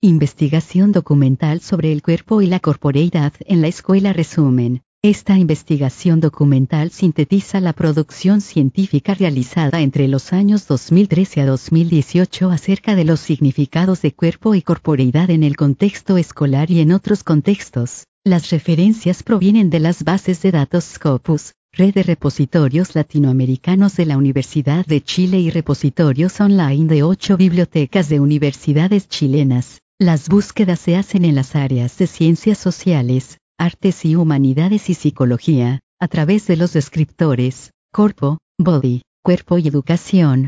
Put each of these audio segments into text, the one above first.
Investigación documental sobre el cuerpo y la corporeidad en la escuela. Resumen. Esta investigación documental sintetiza la producción científica realizada entre los años 2013 a 2018 acerca de los significados de cuerpo y corporeidad en el contexto escolar y en otros contextos. Las referencias provienen de las bases de datos Scopus, red de repositorios latinoamericanos de la Universidad de Chile y repositorios online de 8 bibliotecas de universidades chilenas. Las búsquedas se hacen en las áreas de ciencias sociales, artes y humanidades y psicología, a través de los descriptores, corpo, body, cuerpo y educación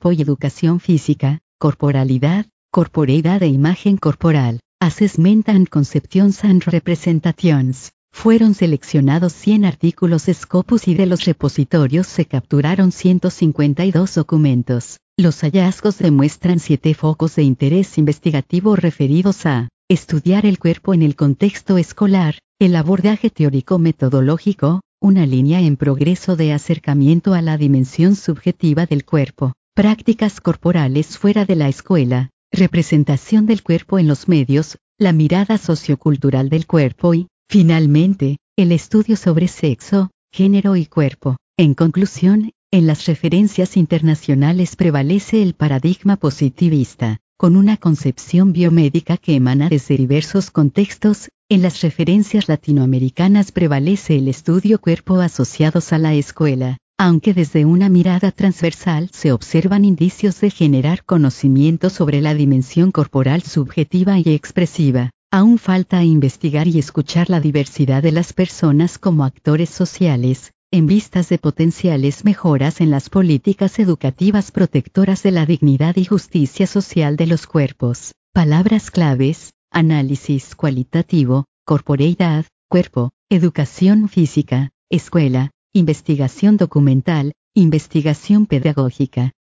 física, corporalidad, corporeidad e imagen corporal, assessment and conceptions and representations. Fueron seleccionados 100 artículos Scopus y de los repositorios se capturaron 152 documentos. Los hallazgos demuestran 7 focos de interés investigativo referidos a estudiar el cuerpo en el contexto escolar, el abordaje teórico-metodológico, una línea en progreso de acercamiento a la dimensión subjetiva del cuerpo, prácticas corporales fuera de la escuela, representación del cuerpo en los medios, la mirada sociocultural del cuerpo y, finalmente, el estudio sobre sexo, género y cuerpo. En conclusión, en las referencias internacionales prevalece el paradigma positivista, con una concepción biomédica que emana desde diversos contextos. En las referencias latinoamericanas prevalece el estudio cuerpo asociados a la escuela, aunque desde una mirada transversal se observan indicios de generar conocimiento sobre la dimensión corporal subjetiva y expresiva. Aún falta investigar y escuchar la diversidad de las personas como actores sociales, en vistas de potenciales mejoras en las políticas educativas protectoras de la dignidad y justicia social de los cuerpos. Palabras claves: análisis cualitativo, corporeidad, cuerpo, educación física, escuela, investigación documental, investigación pedagógica.